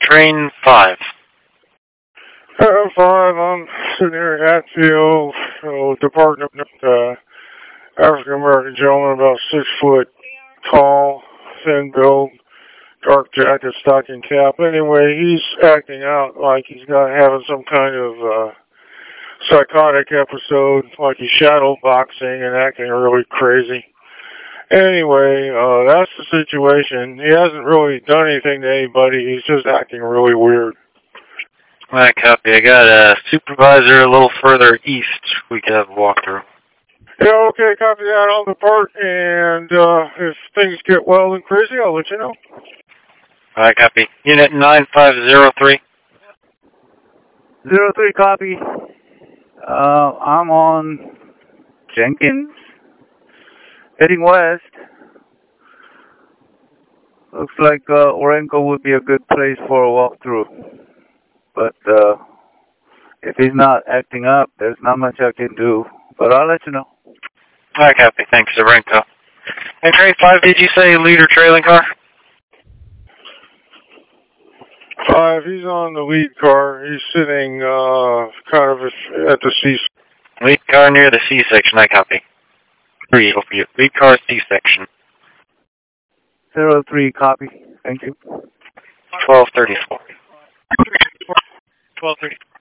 train 5. Five, I'm sitting here at Hatfield, Department, African-American gentleman, about 6 foot tall, thin build, dark jacket, stocking cap. Anyway, he's acting out like he's having some kind of psychotic episode, like he's shadow boxing and acting really crazy. Anyway, that's the situation. He hasn't really done anything to anybody. He's just acting really weird. I copy. I got a supervisor a little further east we could have a walkthrough. Yeah, okay, copy that. I'll depart, and if things get wild and crazy, I'll let you know. I copy. Unit 9503. 03, copy. I'm on Jenkins, heading west. Looks like Orenco would be a good place for a walkthrough. But if he's not acting up, there's not much I can do. But I'll let you know. I copy. Thanks, Orenco. And train 5, did you say lead or trailing car? 5, he's on the lead car. He's sitting kind of at the C. Lead car near the C-section, I copy. 3, over you. Lead car C-section. 03, copy. Thank you. 1234. 1234.